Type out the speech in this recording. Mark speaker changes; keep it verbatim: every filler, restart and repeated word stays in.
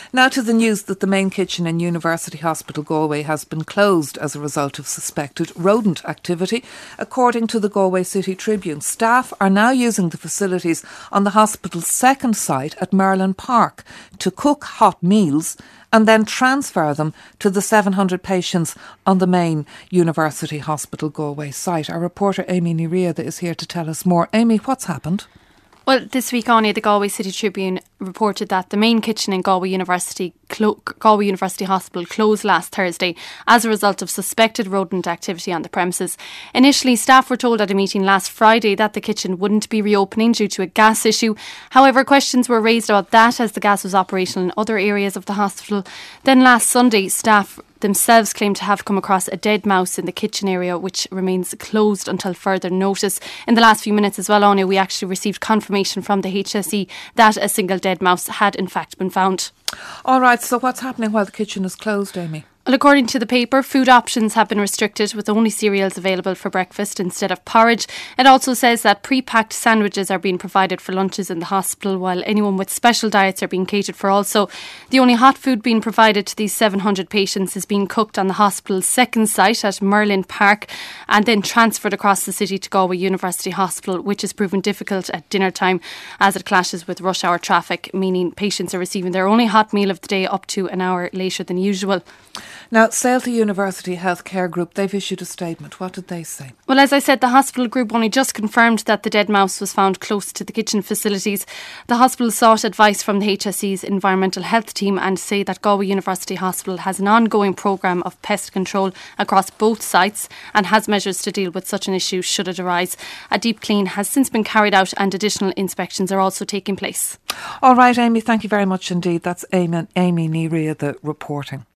Speaker 1: Now to the news that the main kitchen in University Hospital Galway has been closed as a result of suspected rodent activity. According to the Galway City Tribune, staff are now using the facilities on the hospital's second site at Merlin Park to cook hot meals and then transfer them to the seven hundred patients on the main University Hospital Galway site. Our reporter Amy Niria is here to tell us more. Amy, what's happened?
Speaker 2: Well, this week, Anya, the Galway City Tribune reported that the main kitchen in Galway University Clo- Galway University Hospital closed last Thursday as a result of suspected rodent activity on the premises. Initially, staff were told at a meeting last Friday that the kitchen wouldn't be reopening due to a gas issue. However, questions were raised about that as the gas was operational in other areas of the hospital. Then last Sunday, staff themselves claimed to have come across a dead mouse in the kitchen area, which remains closed until further notice. In the last few minutes as well, Anya, we actually received confirmation from the H S E that a single dead mouse had in fact been found.
Speaker 1: All right, so what's happening while the kitchen is closed, Amy?
Speaker 2: Well, according to the paper, food options have been restricted with only cereals available for breakfast instead of porridge. It also says that pre-packed sandwiches are being provided for lunches in the hospital, while anyone with special diets are being catered for also. The only hot food being provided to these seven hundred patients is being cooked on the hospital's second site at Merlin Park and then transferred across the city to Galway University Hospital, which has proven difficult at dinner time as it clashes with rush hour traffic, meaning patients are receiving their only hot meal of the day up to an hour later than usual.
Speaker 1: Now, Salta University Healthcare Group, they've issued a statement. What did they say?
Speaker 2: Well, as I said, the hospital group only just confirmed that the dead mouse was found close to the kitchen facilities. The hospital sought advice from the H S E's environmental health team and say that Galway University Hospital has an ongoing programme of pest control across both sites and has measures to deal with such an issue should it arise. A deep clean has since been carried out and additional inspections are also taking place.
Speaker 1: All right, Amy, thank you very much indeed. That's Amy, Amy Niria, the reporting.